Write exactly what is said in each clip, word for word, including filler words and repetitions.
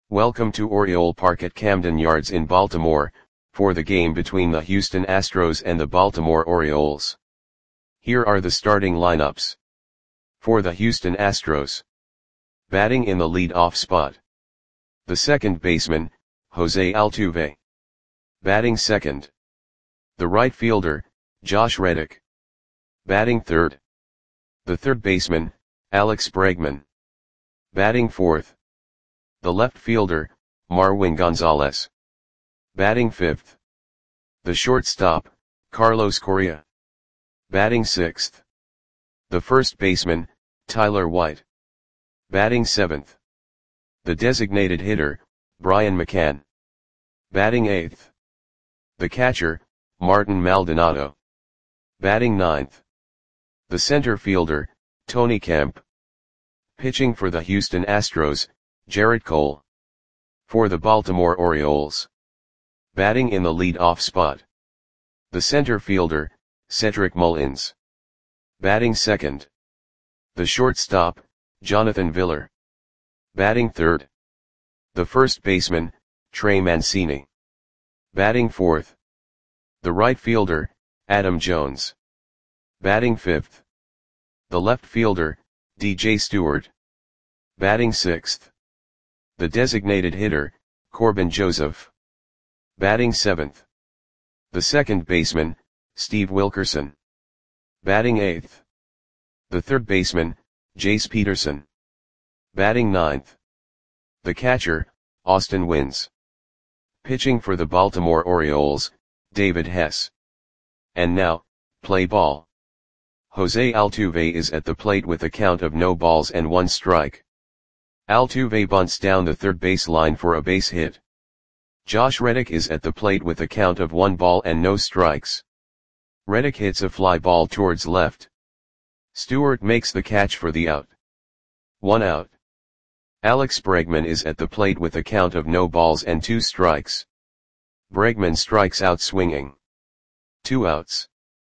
Welcome to Oriole Park at Camden Yards in Baltimore, for the game between the Houston Astros and the Baltimore Orioles. Here are the starting lineups. For the Houston Astros. Batting in the lead-off spot. The second baseman, Jose Altuve. Batting second. The right fielder, Josh Reddick. Batting third. The third baseman, Alex Bregman. Batting fourth. The left fielder, Marwin Gonzalez. Batting fifth. The shortstop, Carlos Correa. Batting sixth. The first baseman, Tyler White. Batting seventh. The designated hitter, Brian McCann. Batting eighth. The catcher, Martin Maldonado. Batting ninth. The center fielder, Tony Kemp. Pitching for the Houston Astros, Gerrit Cole. For the Baltimore Orioles. Batting in the lead-off spot. The center fielder, Cedric Mullins. Batting second. The shortstop, Jonathan Villar. Batting third. The first baseman, Trey Mancini. Batting fourth. The right fielder, Adam Jones. Batting fifth. The left fielder, D J Stewart. Batting sixth. The designated hitter, Corbin Joseph. Batting seventh. The second baseman, Steve Wilkerson. Batting eighth. The third baseman, Jace Peterson. Batting ninth. The catcher, Austin Wynns. Pitching for the Baltimore Orioles, David Hess. And now, play ball. Jose Altuve is at the plate with a count of no balls and one strike. Altuve bunts down the third base line for a base hit. Josh Reddick is at the plate with a count of one ball and no strikes. Reddick hits a fly ball towards left. Stewart makes the catch for the out. One out. Alex Bregman is at the plate with a count of no balls and two strikes. Bregman strikes out swinging. Two outs.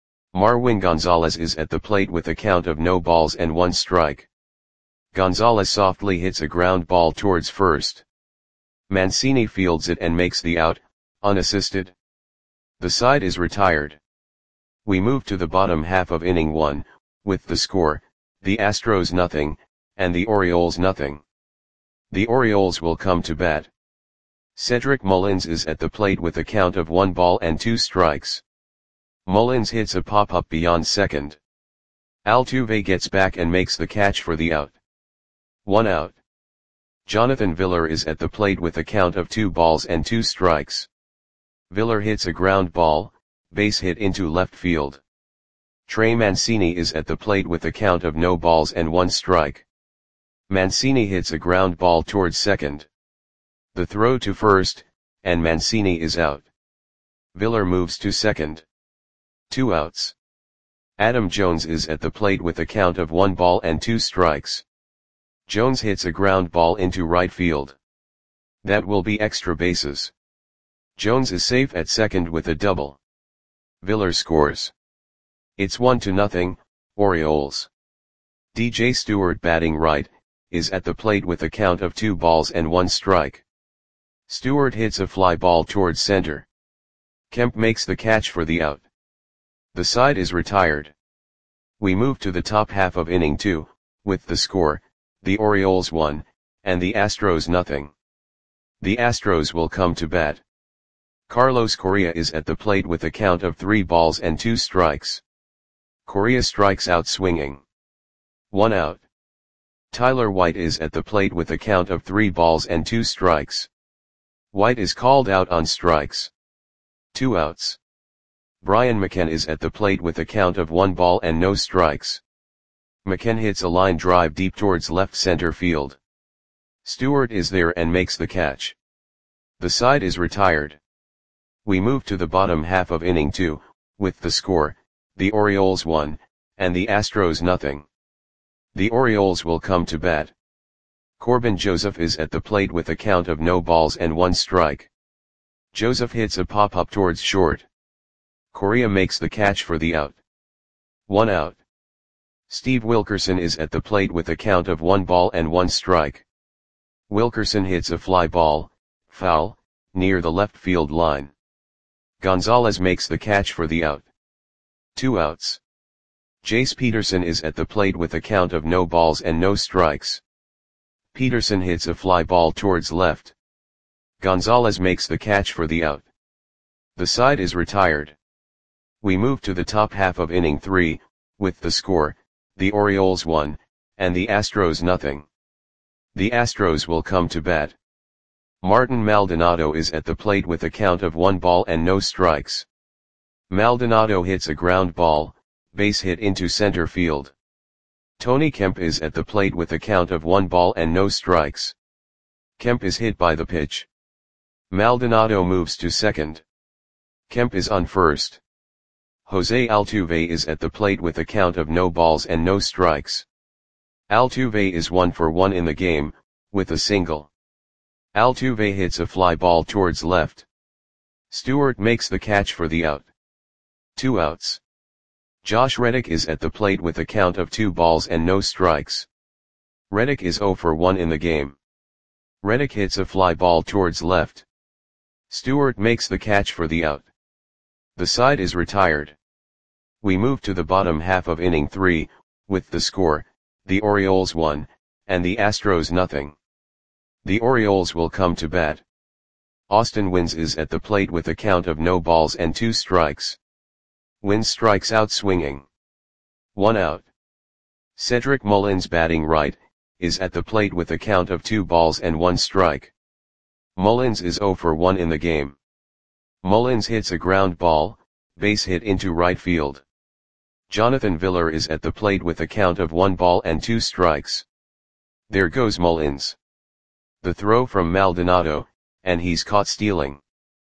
Marwin Gonzalez is at the plate with a count of no balls and one strike. Gonzalez softly hits a ground ball towards first. Mancini fields it and makes the out, unassisted. The side is retired. We move to the bottom half of inning one, with the score, the Astros nothing, and the Orioles nothing. The Orioles will come to bat. Cedric Mullins is at the plate with a count of one ball and two strikes. Mullins hits a pop-up beyond second. Altuve gets back and makes the catch for the out. One out. Jonathan Villar is at the plate with a count of two balls and two strikes. Villar hits a ground ball, base hit into left field. Trey Mancini is at the plate with a count of no balls and one strike. Mancini hits a ground ball towards second. The throw to first, and Mancini is out. Villar moves to second. Two outs. Adam Jones is at the plate with a count of one ball and two strikes. Jones hits a ground ball into right field. That will be extra bases. Jones is safe at second with a double. Villar scores. It's one to nothing, Orioles. D J Stewart, batting right, is at the plate with a count of two balls and one strike. Stewart hits a fly ball towards center. Kemp makes the catch for the out. The side is retired. We move to the top half of inning two, with the score, the Orioles one, and the Astros nothing. The Astros will come to bat. Carlos Correa is at the plate with a count of three balls and two strikes. Correa strikes out swinging. One out. Tyler White is at the plate with a count of three balls and two strikes. White is called out on strikes. Two outs. Brian McCann is at the plate with a count of one ball and no strikes. McCann hits a line drive deep towards left center field. Stewart is there and makes the catch. The side is retired. We move to the bottom half of inning two, with the score, the Orioles one, and the Astros nothing. The Orioles will come to bat. Corbin Joseph is at the plate with a count of no balls and one strike. Joseph hits a pop-up towards short. Correa makes the catch for the out. One out. Steve Wilkerson is at the plate with a count of one ball and one strike. Wilkerson hits a fly ball, foul, near the left field line. Gonzalez makes the catch for the out. Two outs. Jace Peterson is at the plate with a count of no balls and no strikes. Peterson hits a fly ball towards left. Gonzalez makes the catch for the out. The side is retired. We move to the top half of inning three, with the score, the Orioles one, and the Astros nothing. The Astros will come to bat. Martin Maldonado is at the plate with a count of one ball and no strikes. Maldonado hits a ground ball, base hit into center field. Tony Kemp is at the plate with a count of one ball and no strikes. Kemp is hit by the pitch. Maldonado moves to second. Kemp is on first. Jose Altuve is at the plate with a count of no balls and no strikes. Altuve is one for one in the game, with a single. Altuve hits a fly ball towards left. Stewart makes the catch for the out. Two outs. Josh Reddick is at the plate with a count of two balls and no strikes. Reddick is zero for one in the game. Reddick hits a fly ball towards left. Stewart makes the catch for the out. The side is retired. We move to the bottom half of inning three, with the score, the Orioles one, and the Astros nothing. The Orioles will come to bat. Austin Wynns is at the plate with a count of no balls and two strikes. Wynns strikes out swinging. One out. Cedric Mullins, batting right, is at the plate with a count of two balls and one strike. Mullins is zero for one in the game. Mullins hits a ground ball, base hit into right field. Jonathan Villar is at the plate with a count of one ball and two strikes. There goes Mullins. The throw from Maldonado, and he's caught stealing.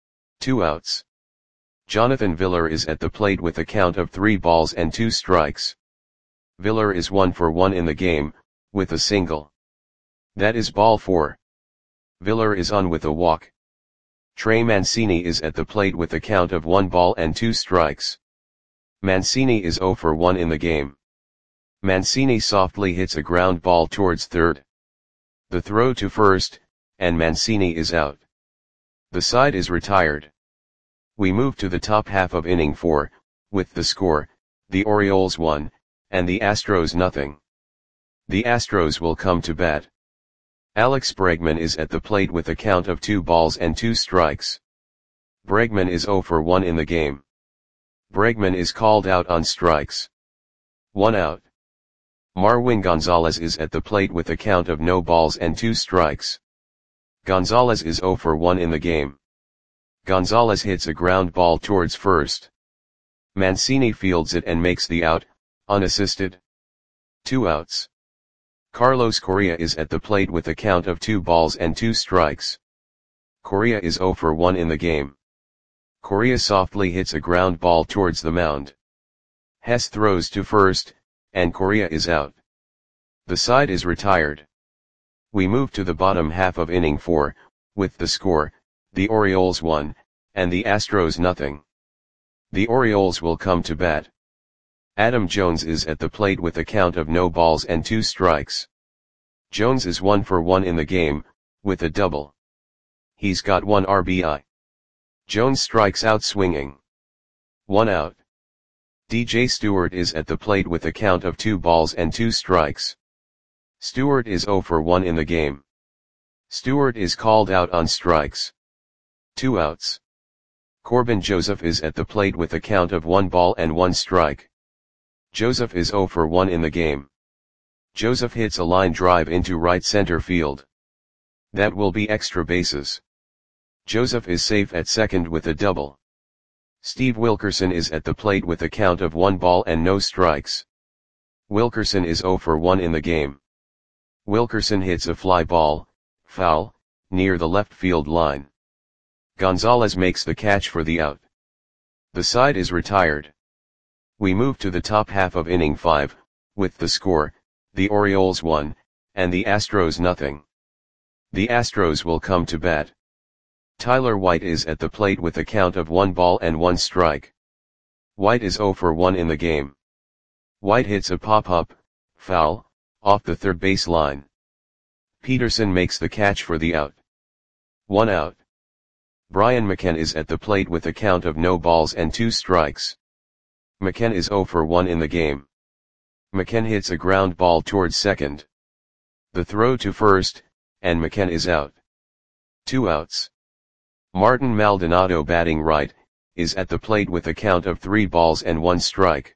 Two outs. Jonathan Villar is at the plate with a count of three balls and two strikes. Villar is one for one in the game, with a single. That is ball four. Villar is on with a walk. Trey Mancini is at the plate with a count of one ball and two strikes. Mancini is zero for one in the game. Mancini softly hits a ground ball towards third. The throw to first, and Mancini is out. The side is retired. We move to the top half of inning four, with the score, the Orioles one, and the Astros nothing. The Astros will come to bat. Alex Bregman is at the plate with a count of two balls and two strikes. Bregman is zero for one in the game. Bregman is called out on strikes. One out. Marwin Gonzalez is at the plate with a count of no balls and two strikes. Gonzalez is zero for one in the game. Gonzalez hits a ground ball towards first. Mancini fields it and makes the out, unassisted. Two outs. Carlos Correa is at the plate with a count of two balls and two strikes. Correa is zero for one in the game. Correa softly hits a ground ball towards the mound. Hess throws to first, and Correa is out. The side is retired. We move to the bottom half of inning four, with the score, the Orioles one, and the Astros nothing. The Orioles will come to bat. Adam Jones is at the plate with a count of no balls and two strikes. Jones is one for one in the game, with a double. He's got one R B I. Jones strikes out swinging. One out. D J Stewart is at the plate with a count of two balls and two strikes. Stewart is zero for one in the game. Stewart is called out on strikes. Two outs. Corbin Joseph is at the plate with a count of one ball and one strike. Joseph is zero for one in the game. Joseph hits a line drive into right center field. That will be extra bases. Joseph is safe at second with a double. Steve Wilkerson is at the plate with a count of one ball and no strikes. Wilkerson is zero for one in the game. Wilkerson hits a fly ball, foul, near the left field line. Gonzalez makes the catch for the out. The side is retired. We move to the top half of inning five, with the score, the Orioles one, and the Astros nothing. The Astros will come to bat. Tyler White is at the plate with a count of one ball and one strike. White is zero for one in the game. White hits a pop-up, foul, off the third base line. Peterson makes the catch for the out. One out. Brian McCann is at the plate with a count of no balls and two strikes. McCann is zero for one in the game. McCann hits a ground ball towards second. The throw to first, and McCann is out. Two outs. Martin Maldonado, batting right, is at the plate with a count of three balls and one strike.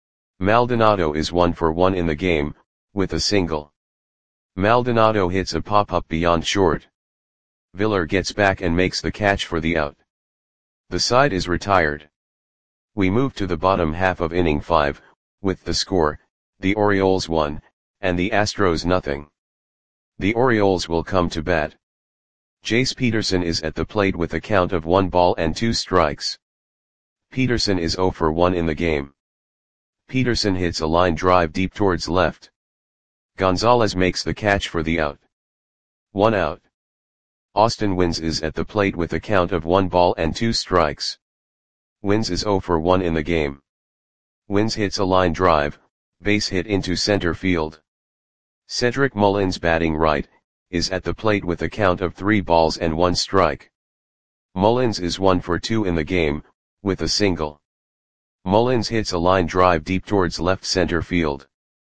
Maldonado is one for one in the game, with a single. Maldonado hits a pop-up beyond short. Villar gets back and makes the catch for the out. The side is retired. We move to the bottom half of inning five, with the score, the Orioles one, and the Astros nothing. The Orioles will come to bat. Jace Peterson is at the plate with a count of one ball and two strikes. Peterson is zero for one in the game. Peterson hits a line drive deep towards left. Gonzalez makes the catch for the out. One out. Austin Wynns is at the plate with a count of one ball and two strikes. Wynns is zero for one in the game. Wynns hits a line drive, base hit into center field. Cedric Mullins, batting right, is at the plate with a count of three balls and one strike. Mullins is one for two in the game, with a single. Mullins hits a line drive deep towards left center field.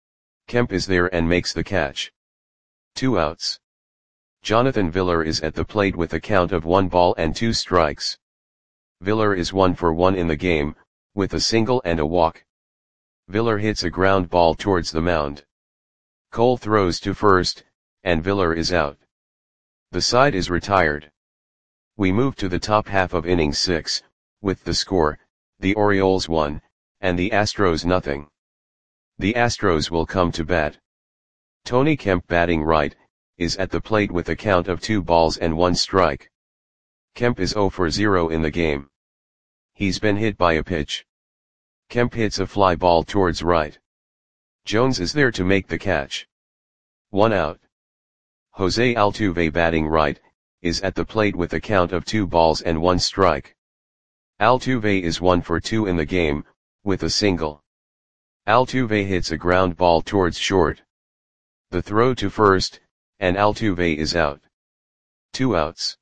Kemp is there and makes the catch. Two outs. Jonathan Villar is at the plate with a count of one ball and two strikes. Villar is one for one in the game, with a single and a walk. Villar hits a ground ball towards the mound. Cole throws to first, and Villar is out. The side is retired. We move to the top half of inning six, with the score, the Orioles one, and the Astros nothing. The Astros will come to bat. Tony Kemp, batting right, is at the plate with a count of two balls and one strike. Kemp is zero for zero in the game. He's been hit by a pitch. Kemp hits a fly ball towards right. Jones is there to make the catch. One out. Jose Altuve, batting right, is at the plate with a count of two balls and one strike. Altuve is one for two in the game, with a single. Altuve hits a ground ball towards short. The throw to first, and Altuve is out. Two outs.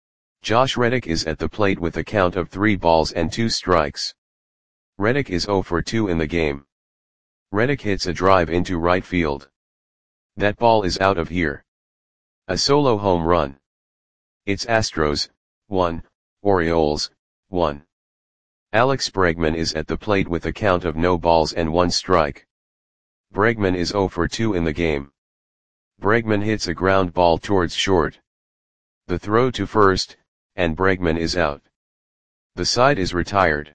Josh Reddick is at the plate with a count of three balls and two strikes. Reddick is zero for two in the game. Reddick hits a drive into right field. That ball is out of here. A solo home run. It's Astros, one, Orioles, one. Alex Bregman is at the plate with a count of no balls and one strike. Bregman is zero for two in the game. Bregman hits a ground ball towards short. The throw to first, and Bregman is out. The side is retired.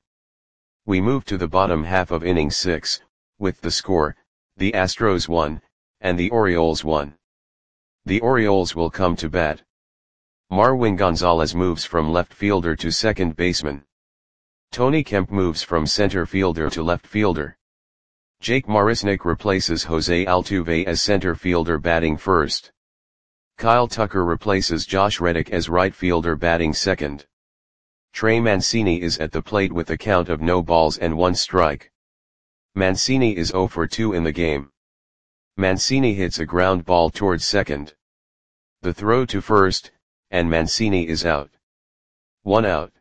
We move to the bottom half of inning six, with the score, the Astros one, and the Orioles one. The Orioles will come to bat. Marwin Gonzalez moves from left fielder to second baseman. Tony Kemp moves from center fielder to left fielder. Jake Marisnick replaces Jose Altuve as center fielder, batting first. Kyle Tucker replaces Josh Reddick as right fielder, batting second. Trey Mancini is at the plate with a count of no balls and one strike. Mancini is zero for two in the game. Mancini hits a ground ball towards second. The throw to first, and Mancini is out. One out.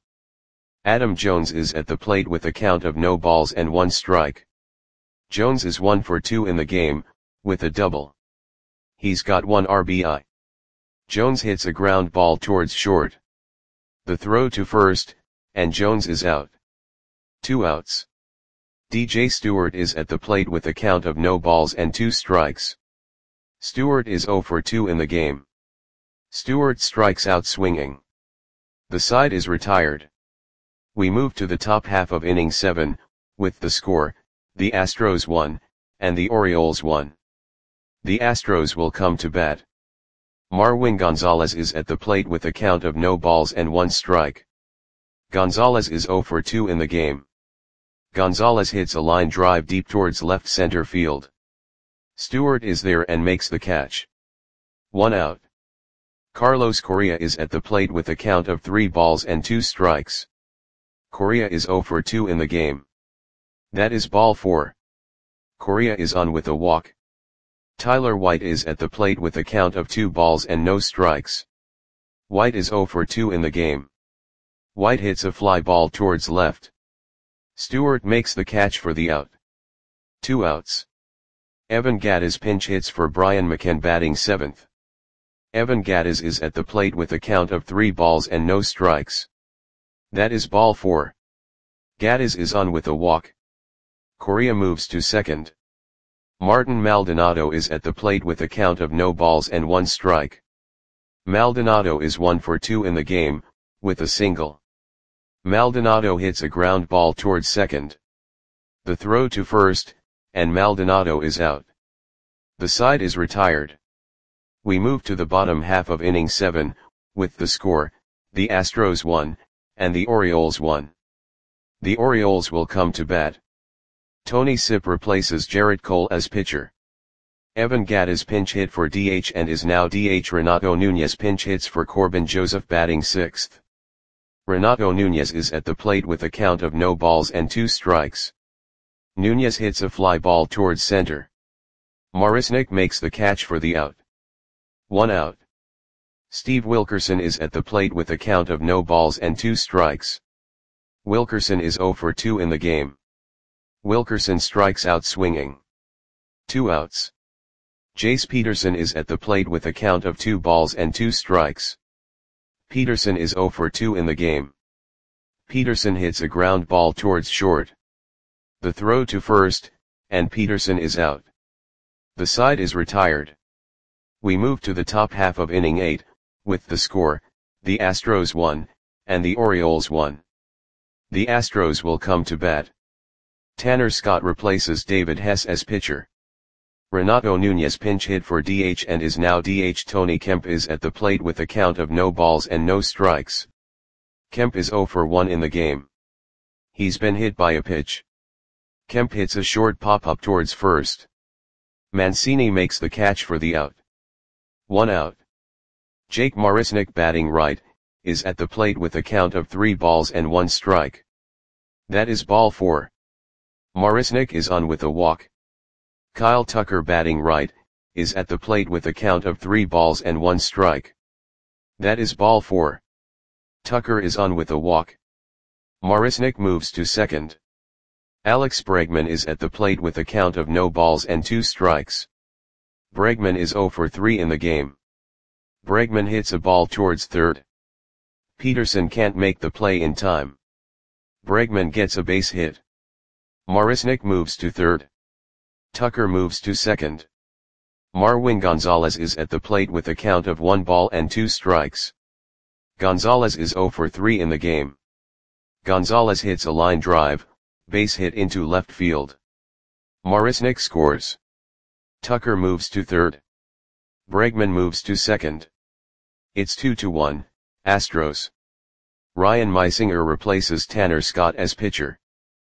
Adam Jones is at the plate with a count of no balls and one strike. Jones is one for two in the game, with a double. He's got one R B I. Jones hits a ground ball towards short. The throw to first, and Jones is out. Two outs. D J Stewart is at the plate with a count of no balls and two strikes. Stewart is zero for two in the game. Stewart strikes out swinging. The side is retired. We move to the top half of inning seven, with the score, the Astros one, and the Orioles one. The Astros will come to bat. Marwin Gonzalez is at the plate with a count of no balls and one strike. Gonzalez is zero for two in the game. Gonzalez hits a line drive deep towards left center field. Stewart is there and makes the catch. One out. Carlos Correa is at the plate with a count of three balls and two strikes. Correa is zero for two in the game. That is ball four. Correa is on with a walk. Tyler White is at the plate with a count of two balls and no strikes. White is zero for two in the game. White hits a fly ball towards left. Stewart makes the catch for the out. Two outs. Evan Gattis pinch hits for Brian McCann batting seventh. Evan Gattis is at the plate with a count of three balls and no strikes. That is ball four. Gattis is on with a walk. Correa moves to second. Martin Maldonado is at the plate with a count of no balls and one strike. Maldonado is one for two in the game, with a single. Maldonado hits a ground ball towards second. The throw to first, and Maldonado is out. The side is retired. We move to the bottom half of inning seven, with the score, the Astros won, and the Orioles won. The Orioles will come to bat. Tony Sipp replaces Jarrett Cole as pitcher. Evan Gattis pinch hit for D H and is now D H. Renato Nunez pinch hits for Corbin Joseph batting sixth. Renato Nunez is at the plate with a count of no balls and two strikes. Nunez hits a fly ball towards center. Marisnick makes the catch for the out. One out. Steve Wilkerson is at the plate with a count of no balls and two strikes. Wilkerson is zero for two in the game. Wilkerson strikes out swinging. Two outs. Jace Peterson is at the plate with a count of two balls and two strikes. Peterson is zero for two in the game. Peterson hits a ground ball towards short. The throw to first, and Peterson is out. The side is retired. We move to the top half of inning eight, with the score, the Astros won, and the Orioles won. The Astros will come to bat. Tanner Scott replaces David Hess as pitcher. Renato Nunez pinch hit for D H and is now D H. Tony Kemp is at the plate with a count of no balls and no strikes. Kemp is zero for one in the game. He's been hit by a pitch. Kemp hits a short pop-up towards first. Mancini makes the catch for the out. One out. Jake Marisnick batting right, is at the plate with a count of three balls and one strike. That is ball four. Marisnick is on with a walk. Kyle Tucker batting right, is at the plate with a count of three balls and one strike. That is ball four. Tucker is on with a walk. Marisnick moves to second. Alex Bregman is at the plate with a count of no balls and two strikes. Bregman is zero for three in the game. Bregman hits a ball towards third. Peterson can't make the play in time. Bregman gets a base hit. Marisnick moves to third. Tucker moves to second. Marwin Gonzalez is at the plate with a count of one ball and two strikes. Gonzalez is zero for three in the game. Gonzalez hits a line drive, base hit into left field. Marisnick scores. Tucker moves to third. Bregman moves to second. It's two to one, Astros. Ryan Meisinger replaces Tanner Scott as pitcher.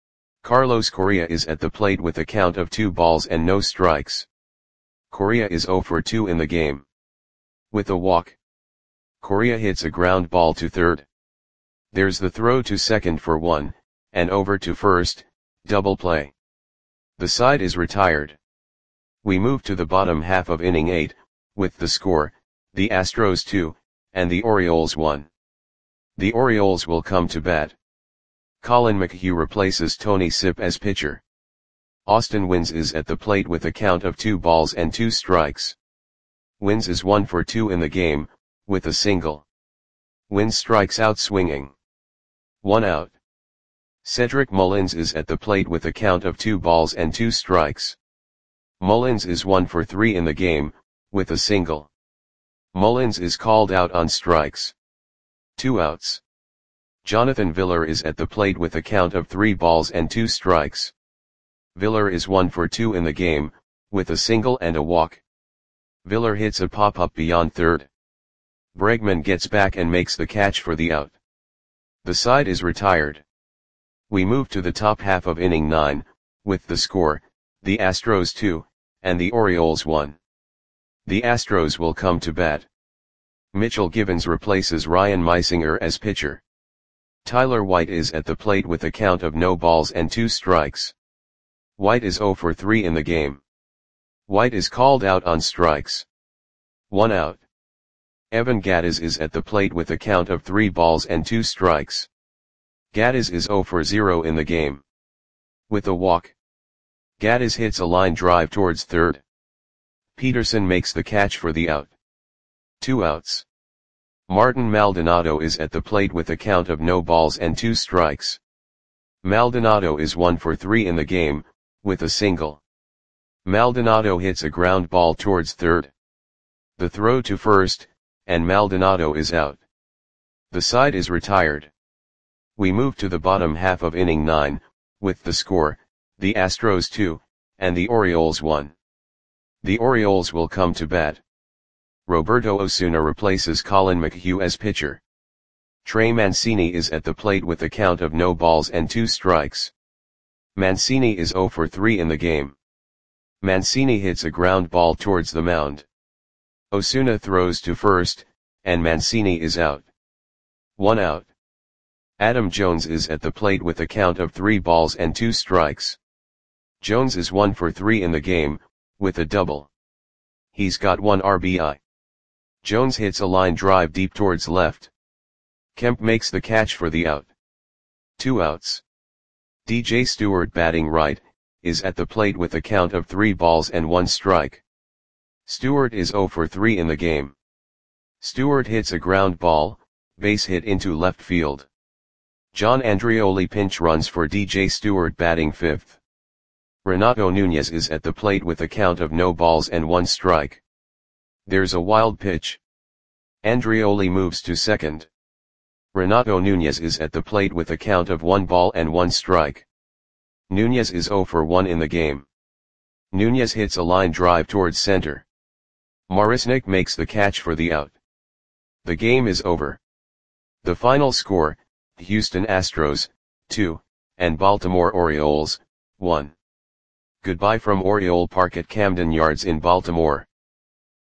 Carlos Correa is at the plate with a count of two balls and no strikes. Correa is zero for two in the game. With a walk. Correa hits a ground ball to third. There's the throw to second for one, and over to first, double play. The side is retired. We move to the bottom half of inning eight, with the score, the Astros two, and the Orioles one. The Orioles will come to bat. Colin McHugh replaces Tony Sipp as pitcher. Austin Wynns is at the plate with a count of two balls and two strikes. Wynns is one for two in the game, with a single. Wynns strikes out swinging. One out. Cedric Mullins is at the plate with a count of two balls and two strikes. Mullins is one for three in the game, with a single. Mullins is called out on strikes. Two outs. Jonathan Villar is at the plate with a count of three balls and two strikes. Villar is one for two in the game, with a single and a walk. Villar hits a pop-up beyond third. Bregman gets back and makes the catch for the out. The side is retired. We move to the top half of inning nine, with the score, the Astros two, and the Orioles one. The Astros will come to bat. Mitchell Givens replaces Ryan Meisinger as pitcher. Tyler White is at the plate with a count of no balls and two strikes. White is zero for three in the game. White is called out on strikes. One out. Evan Gattis is at the plate with a count of three balls and two strikes. Gattis is zero for zero in the game. With a walk, Gattis hits a line drive towards third. Peterson makes the catch for the out. Two outs. Martin Maldonado is at the plate with a count of no balls and two strikes. Maldonado is one for three in the game, with a single. Maldonado hits a ground ball towards third. The throw to first, and Maldonado is out. The side is retired. We move to the bottom half of inning nine, with the score, the Astros two, and the Orioles one. The Orioles will come to bat. Roberto Osuna replaces Colin McHugh as pitcher. Trey Mancini is at the plate with a count of no balls and two strikes. Mancini is zero for three in the game. Mancini hits a ground ball towards the mound. Osuna throws to first, and Mancini is out. One out. Adam Jones is at the plate with a count of three balls and two strikes. Jones is one for three in the game, with a double. He's got one R B I. Jones hits a line drive deep towards left. Kemp makes the catch for the out. Two outs. D J Stewart, batting right, is at the plate with a count of three balls and one strike. Stewart is zero for three in the game. Stewart hits a ground ball, base hit into left field. John Andrioli pinch runs for D J Stewart, batting fifth. Renato Nunez is at the plate with a count of no balls and one strike. There's a wild pitch. Andrioli moves to second. Renato Nunez is at the plate with a count of one ball and one strike. Nunez is zero for one in the game. Nunez hits a line drive towards center. Marisnick makes the catch for the out. The game is over. The final score, Houston Astros, two, and Baltimore Orioles, one. Goodbye from Oriole Park at Camden Yards in Baltimore.